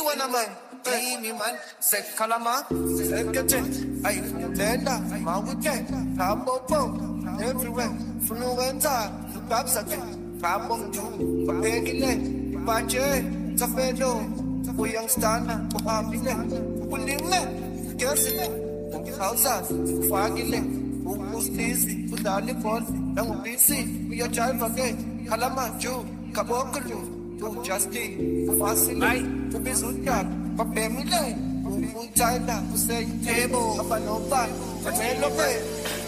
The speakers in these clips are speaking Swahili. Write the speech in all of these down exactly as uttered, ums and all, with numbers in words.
wanna man, pay me man. Say kalama, say kete, ay lenda, my weekend, tabo po, everywhere, fluenza, babs again, kabong you, pagile, pache, tafedo, uyang stana, puhabile, pulimle, kesile, hausa, fagile, upustizi, udali pol, nang upisi, uya drive again, kalama ju, kabokulu, tu justi, fasile, tu bizutka, papemile, China, to say table, up and over, the main of it.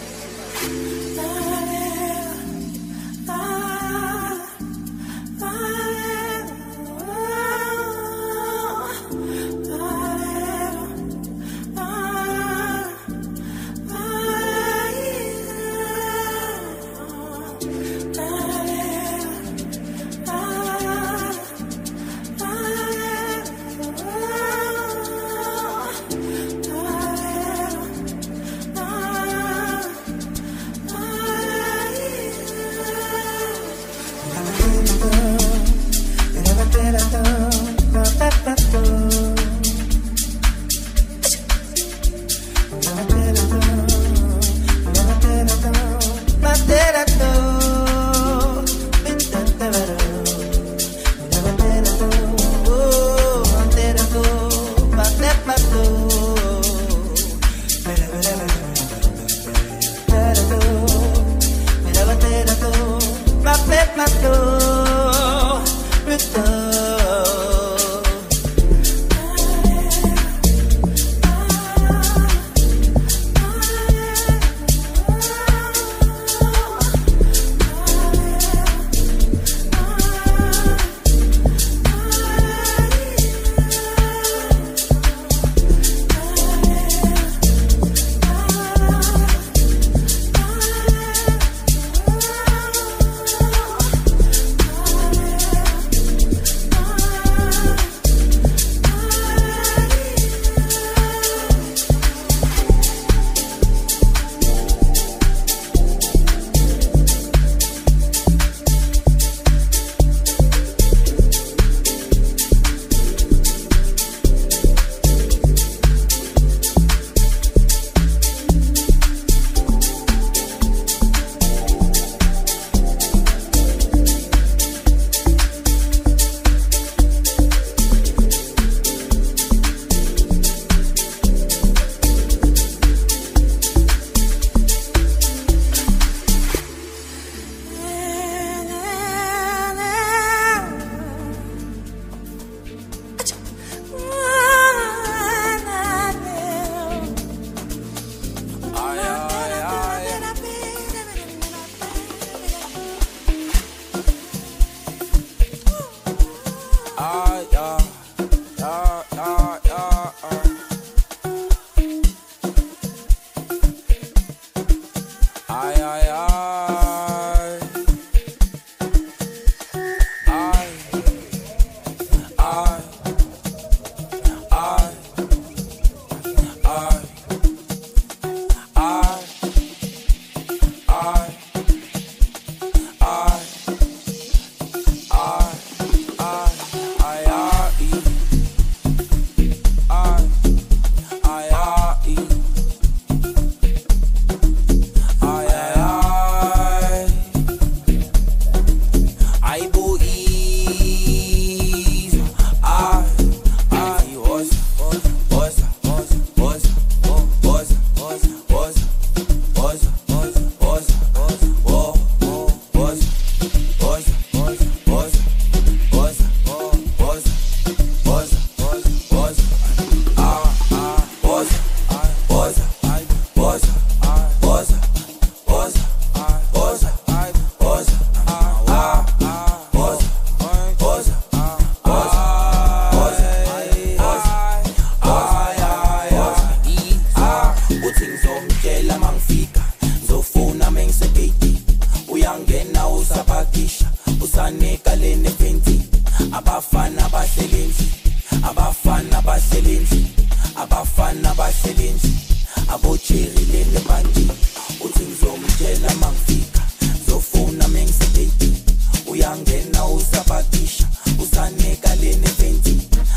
abafana basebenzi abocherile lebandi uthi ngizomtshela mangifika zofuna mengisedate uyangena usabakisha usaneka lene venti aba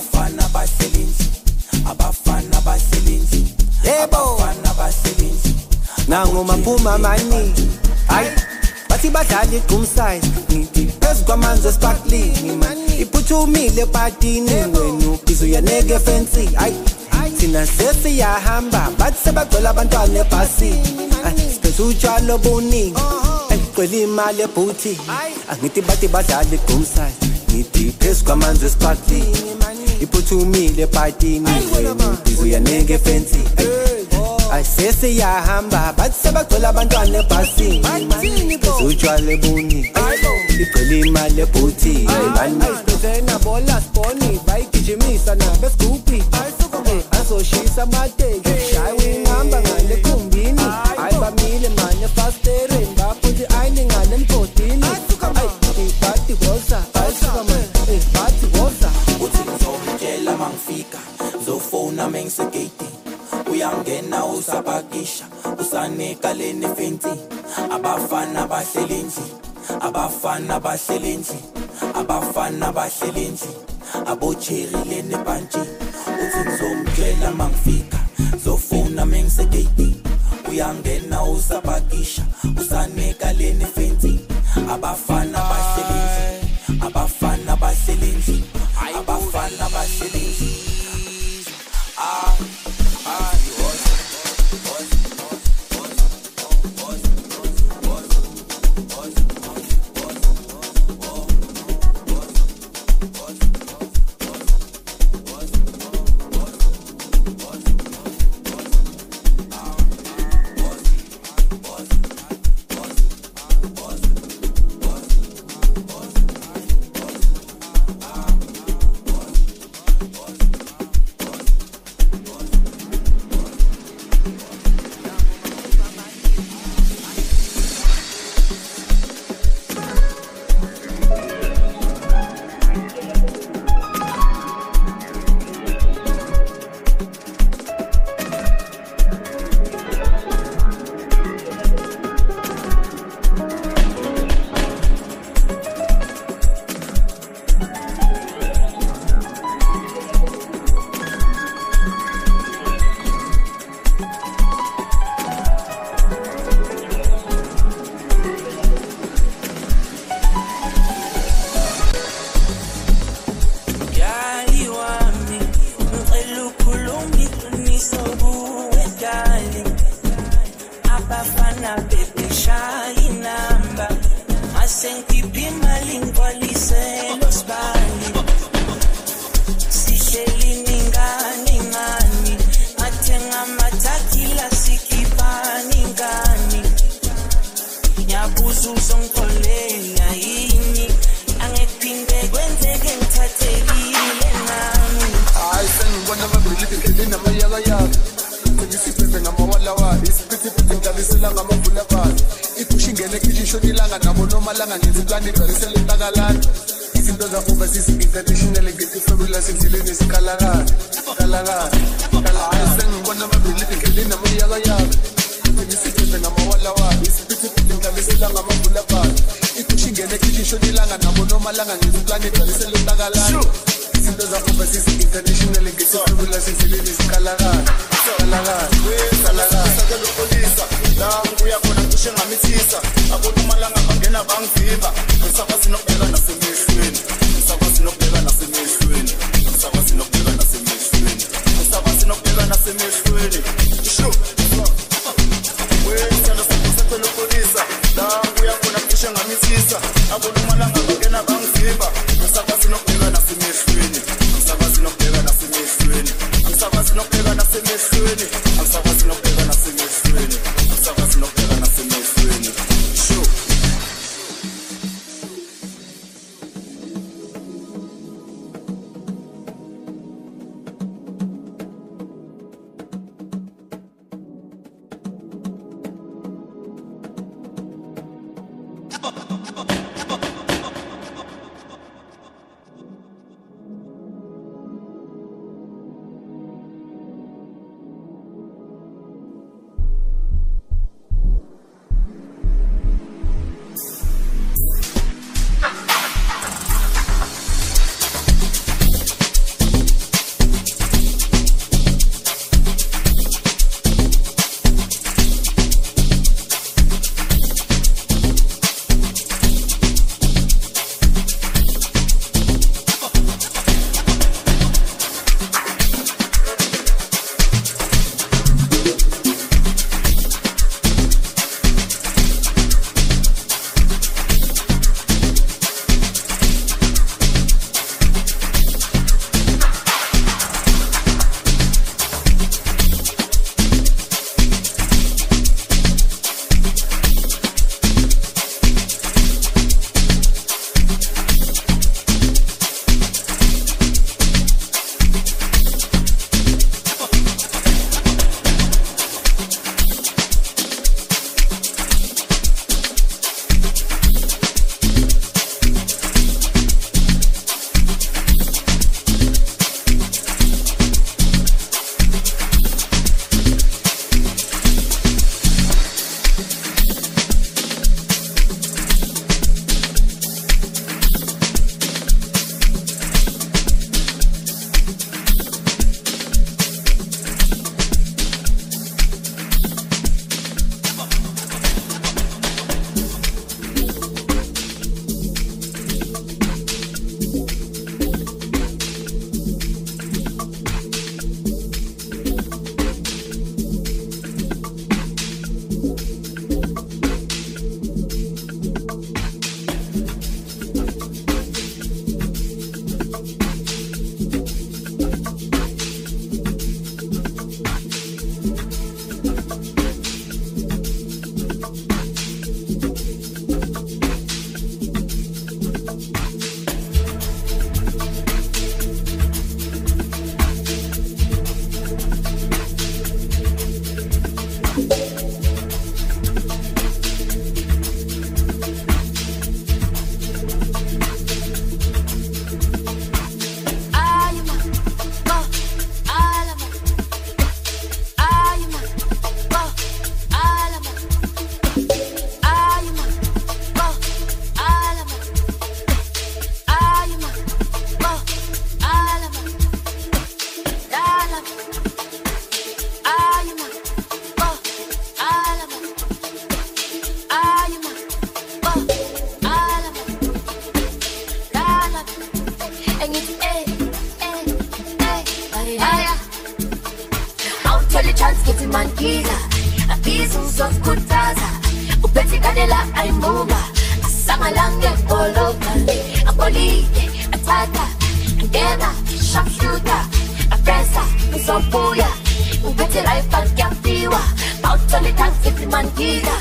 abafana baselinzi abafana baselinzi abafana baselinzi nango maphuma mani ay bathi badlala igumsize ngithi phezu kwamanzi esparkling man iphuthumile patini wena ubhizo yaneke fancy ay thina sesiyahamba bathi sebagcwele abantwana ebhasini siphethe utshwalo obuningi ayigcwele imali ebhuthi angithi bathi badlala igumsize ngithi phezu kwamanzi esparkling iphuthumile patini wena ubhizo yaneke fancy ay sesiyahamba bathi sebagcwele abantwana ebhasini siphethe utshwalo obuningi igcwele imali ebhuthi siphethe nabola sponi bayigijimisa nabesigubhi azoshisa amateki shaye ingihamba ngale khumbini hayi bamile manje fastereni baphuthi ayini ngale mgodini ayi bathi woza ayisuka manje bathi woza uthi ngizomtshela mangifika ngizofona mengisegate uyangena usabakisha usanika lene fancy abafana bahlelenzi abafana bahlelenzi abafana bahlelenzi abocherry lene bantshi uthi ngizomtshela mangifika zofuna mengisegate uyangena usabakisha usanika lene fancy abafana bahlelenzi abafana bahlelenzi abafana bahlelenzi ah ah mandila abizo kutaza upeti kadela aimunga asamalange boloka apolite ataka ngena sharpshooter apresa usopuya upeti raifa kiampiwa pautole tansi mandila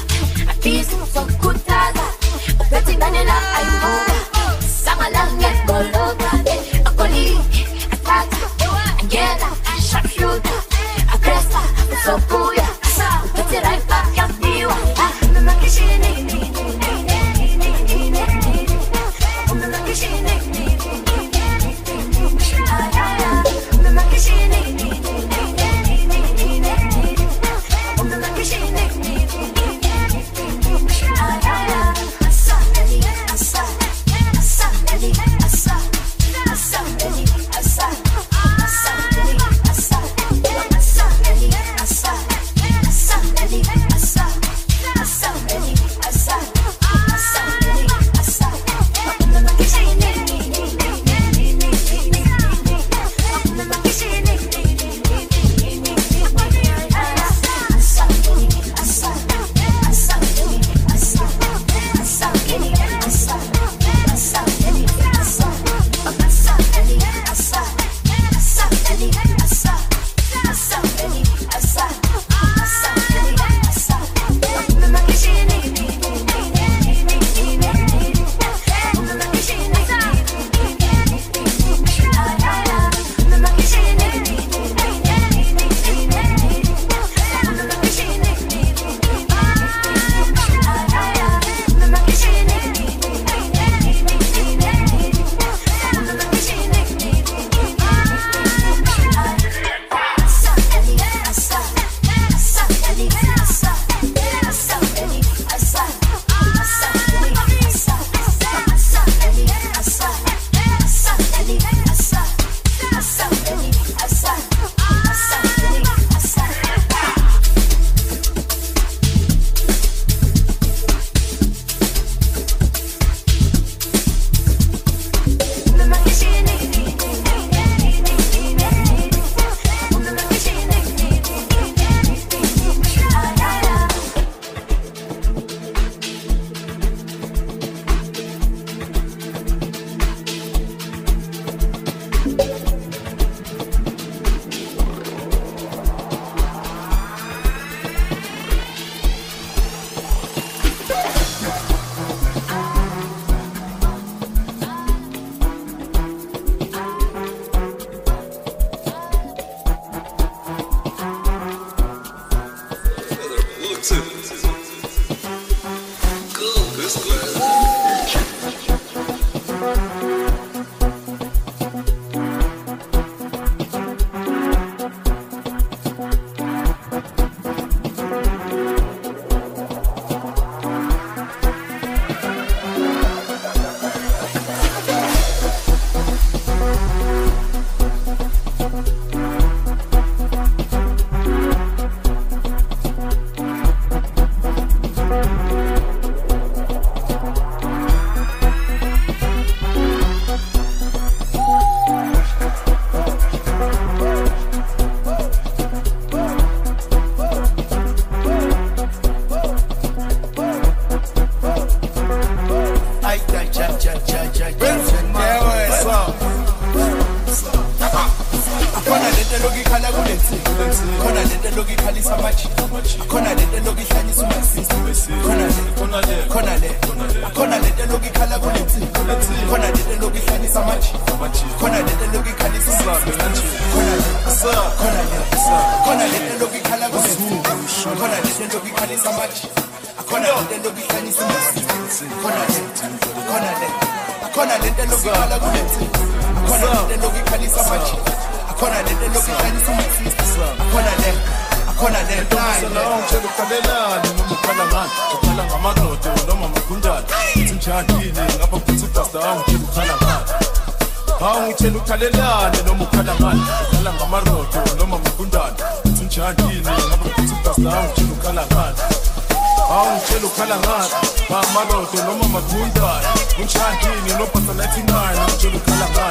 abizo kutaza upeti kadela aimunga asamalange boloka apolite ataka ngena sharpshooter apresa usopuya upeti raifa kiampiwa mama kishini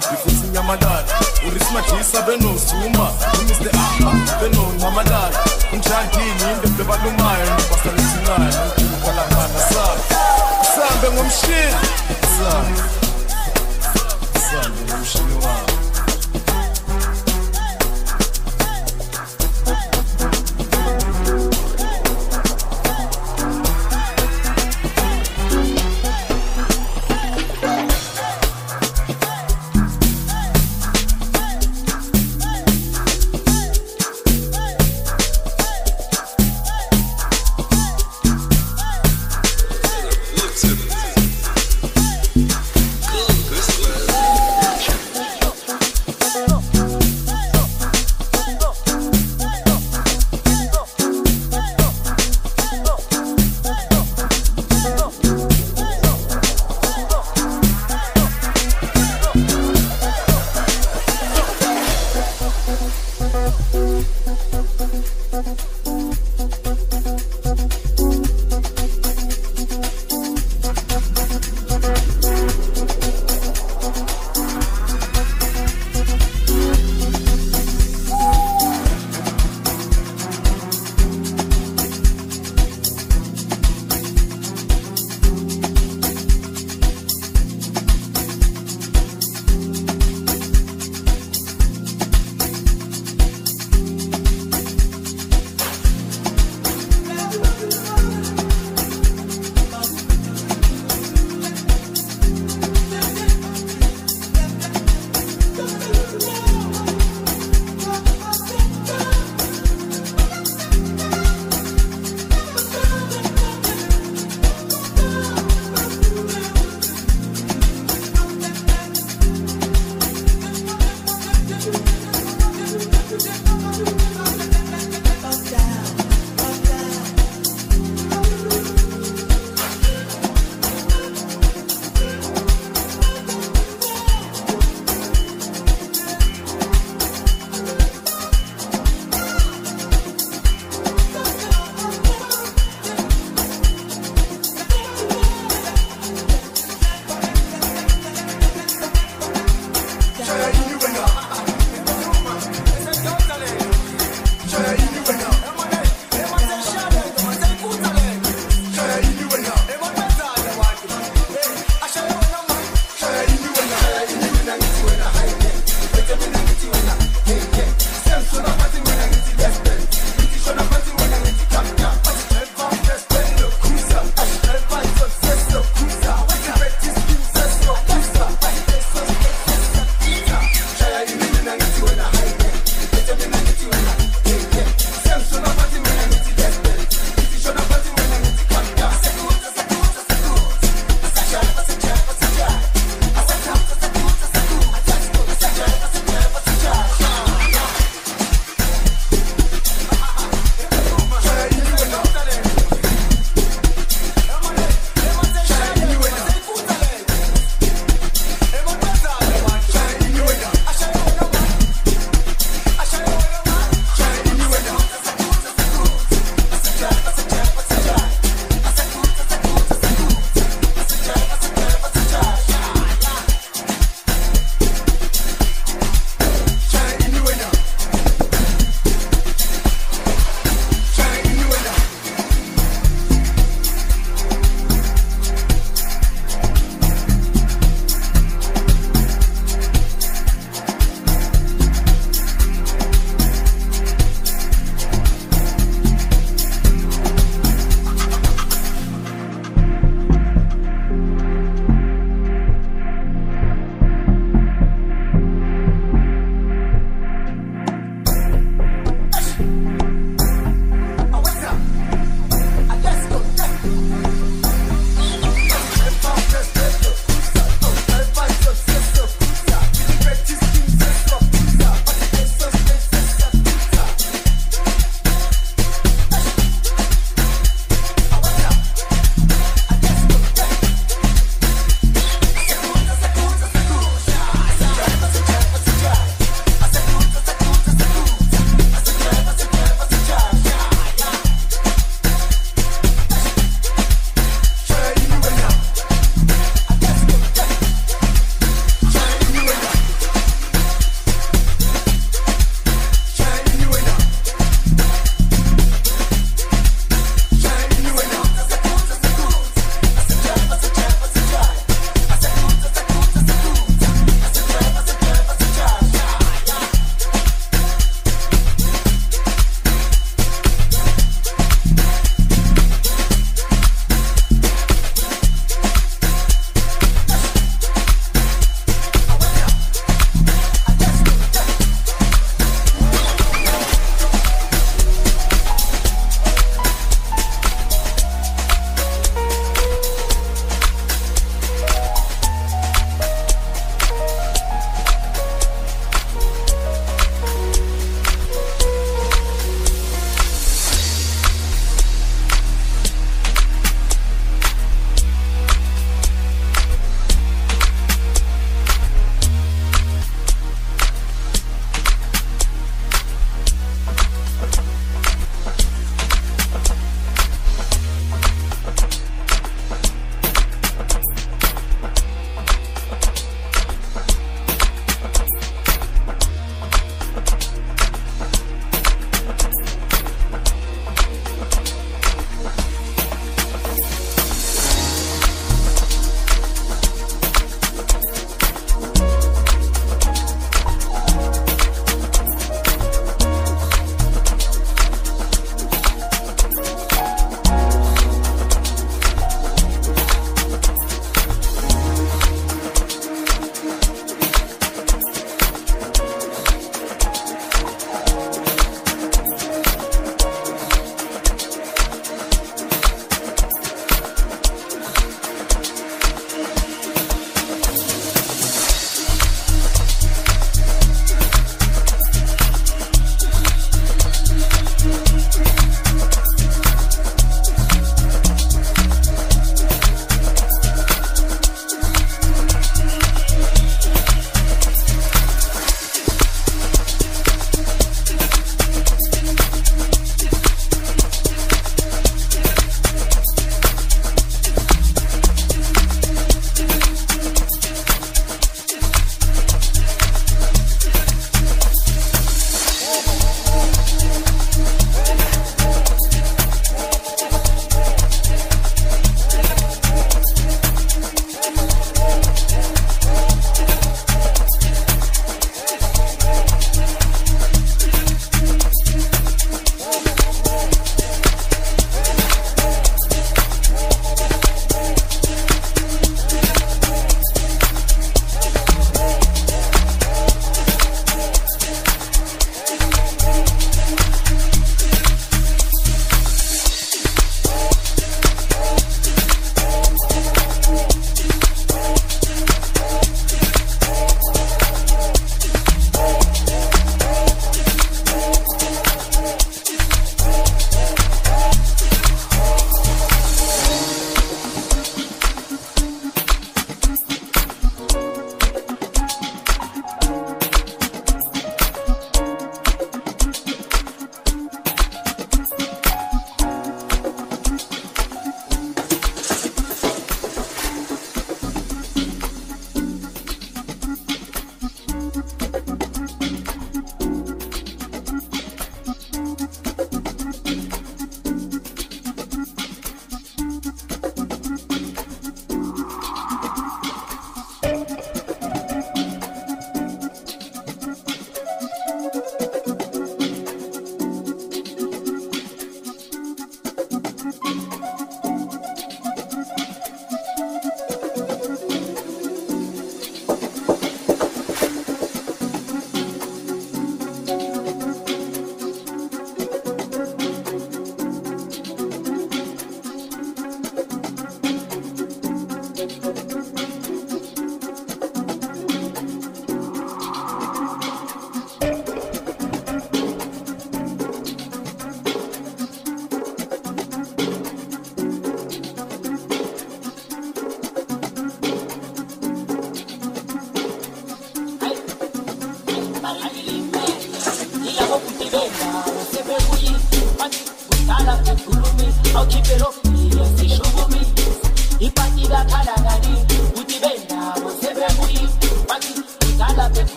Urisma Jisa Beno Suma, Mister Aha, Beno Namadan. unjandini indebe balumayo nibasalithingayo ngikalangana sabe sambe ngomshini sabe sambe ngomshini wami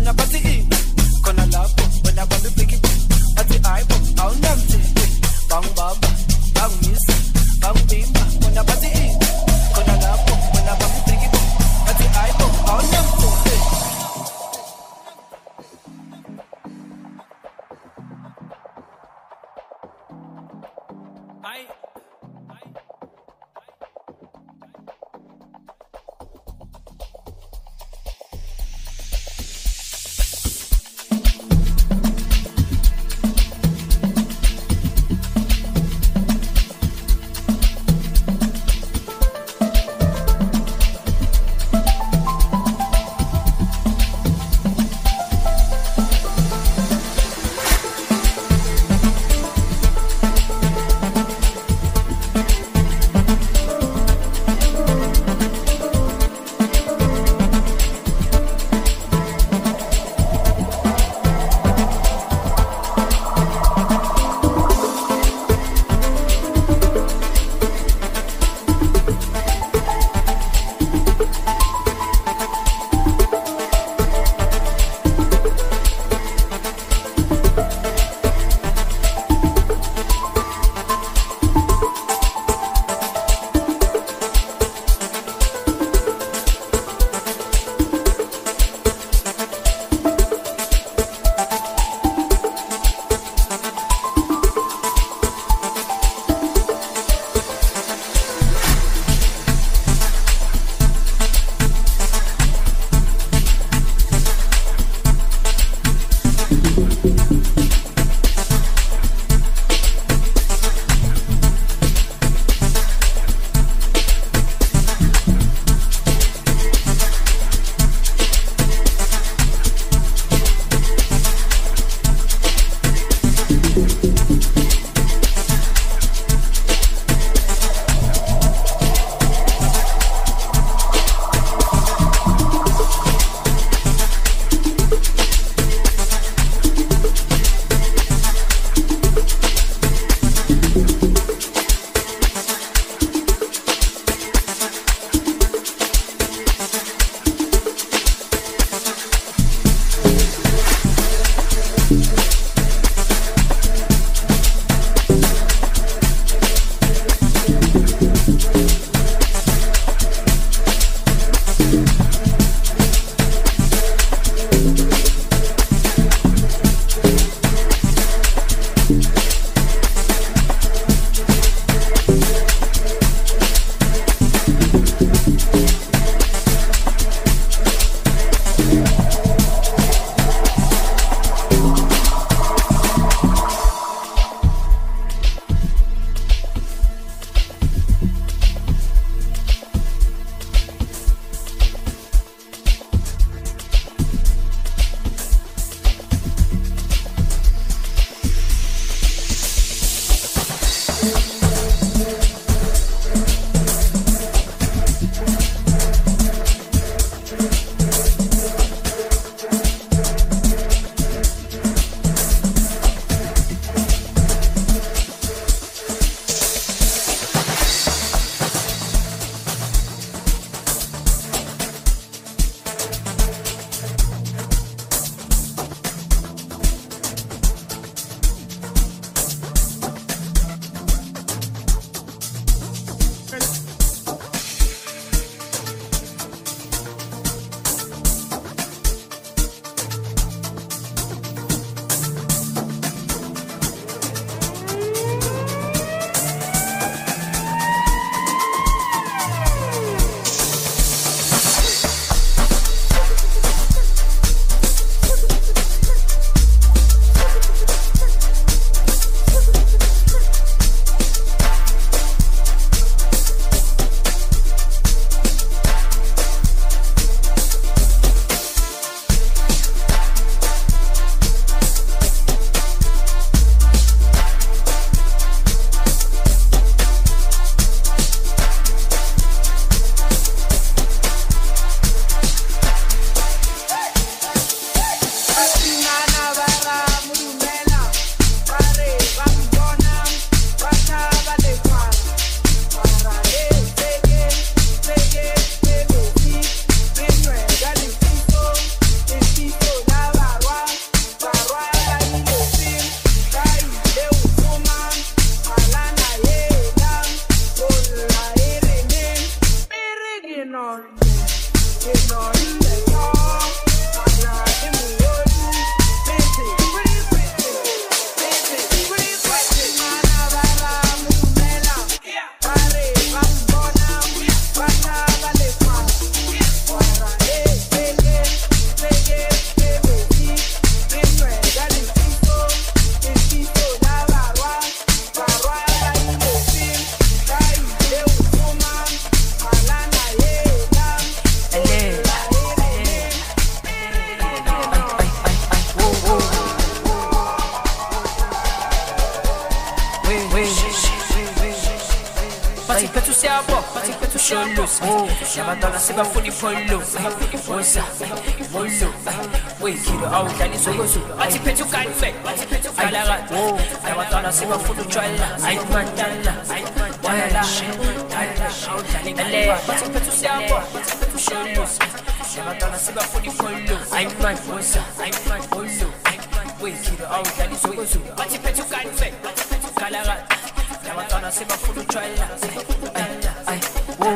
Una pati in, kona lapo, una bambi piki, ati aibo, au namte, bang baba, bang miss, bang bimba, una pati in, kona lapo, una bambi piki, ati aibo, au namte. I siamo, bati petu sholos. Yabantwana sebafuna ipolo. Oza, molo. Wekiro awudlala izokozo. Bati petu kanfe, bati petu kalakata. Yabantwana sebafuna utshwala. Ayimantala, ayimantala. Ale, bati petu siamo, bati petu sholos. Yabantwana sebafuna ipolo. Ayimantosa, ayimantolo. Wekiro awudlala izokozo. Bati petu kanfe, bati petu kalakata. Yabantwana sebafuna utshwala. Ay, oh,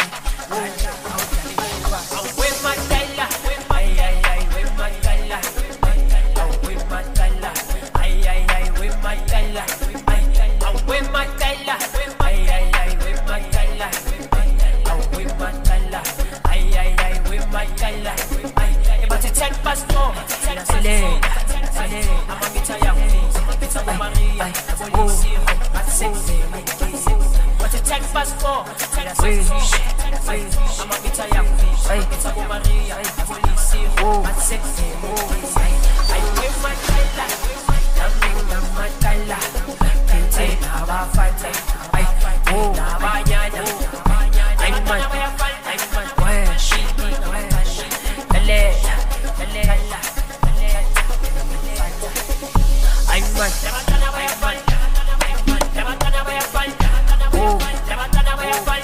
with my Della, ay, ay, ay, with my Della, oh, with my Della, ay, ay, ay, with my Della, ay, oh, with my Della, ay, ay, ay, with my Della, oh, with my Della, ay, ay, ay, with my Della, ay, but it's ten past four, Selena, Selena, I'm a guitar young, I'm a guitar Maria, I'm a police, I'm sexy, but it's ten past four. I'm a bit of young fish, it's a Maria, I'm police, I'm sexy, I whip my Tyler, I'm bring my Tyler, Pinty, Nava Fanta, I fight, Nava Yana, I'm man, I'm man, where she, where she, the leg, the leg, I'm man, I'm man, never gonna be a fight, oh, never gonna be a fight.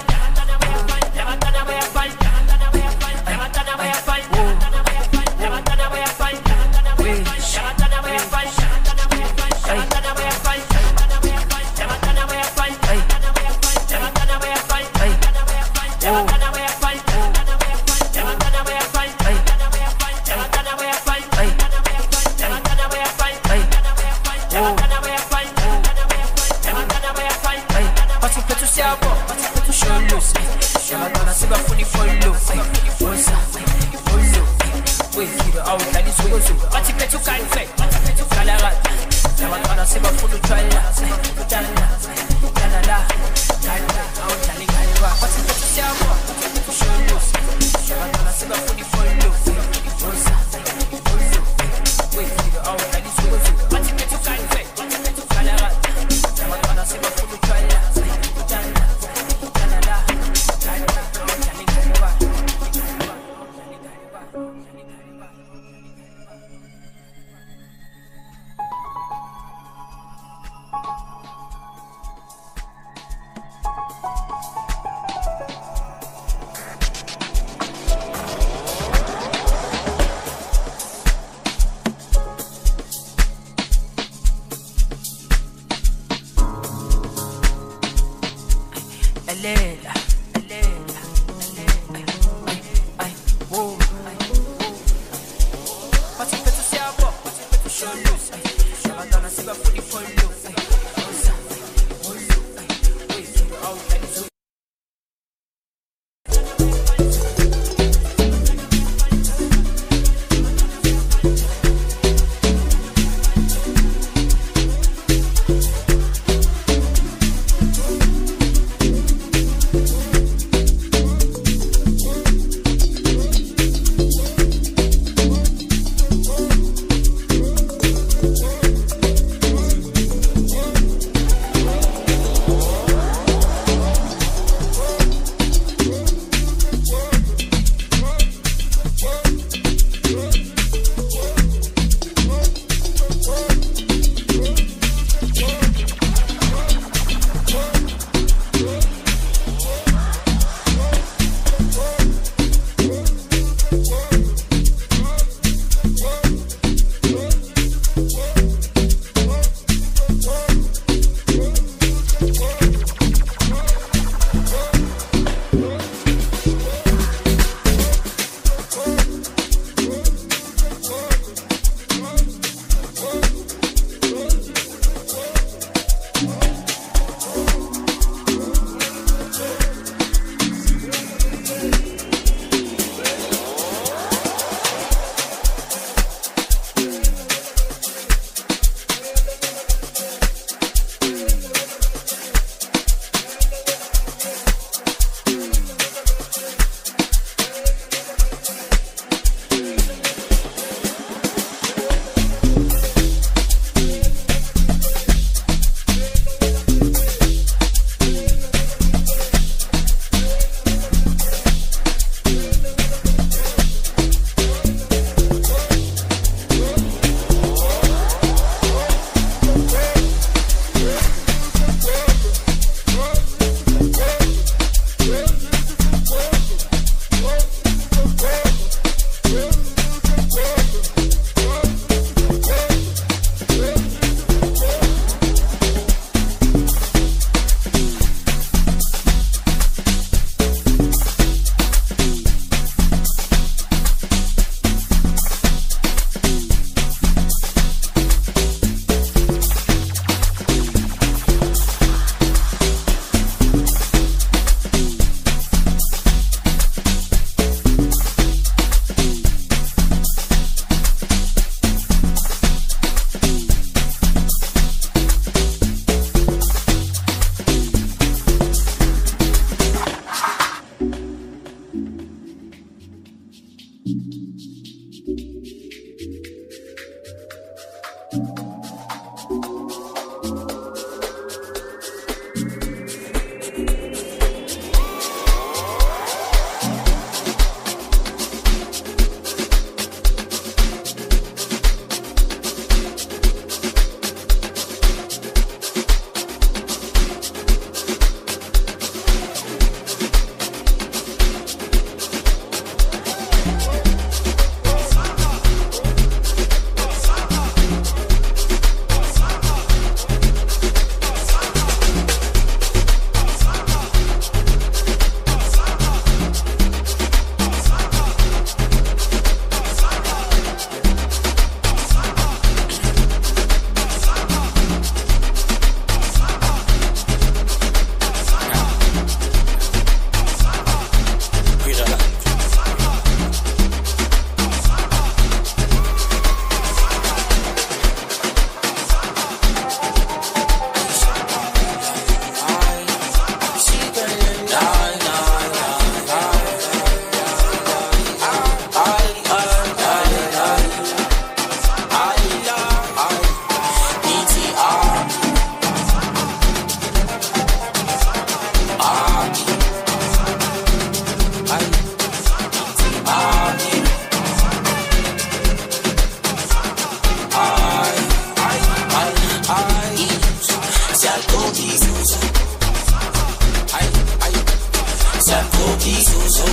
Siyakokizuzo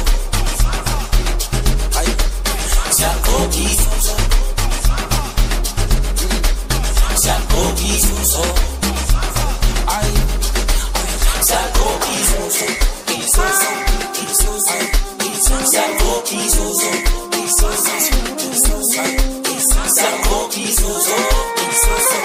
Ay Siyakokizuzo Siyakokizuzo Ay Siyakokizuzo Izuzo Izuzo Izuzo Siyakokizuzo Izuzo Izuzo Siyakokizuzo Izuzo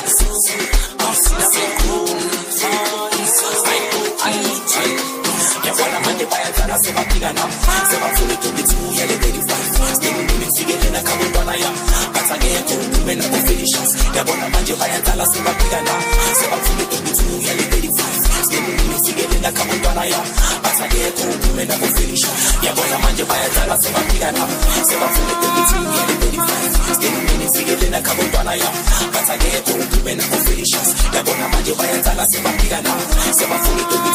Yabona manje bayathala sebapikana sebafuna ukuthuya le thirty-five stimulini sikelena kabantwana yam bathakekho kumena ku finishes yabona manje bayathala sebapikana sebafuna ukuthuya le thirty-five stimulini sikelena kabantwana yam bathakekho kumena ku finishes yabona manje bayathala sebapikana sebafuna ukuthuya le thirty-five stimulini sikelena kabantwana yam bathakekho kumena ku finishes yabona manje bayathala sebapikana sebafuna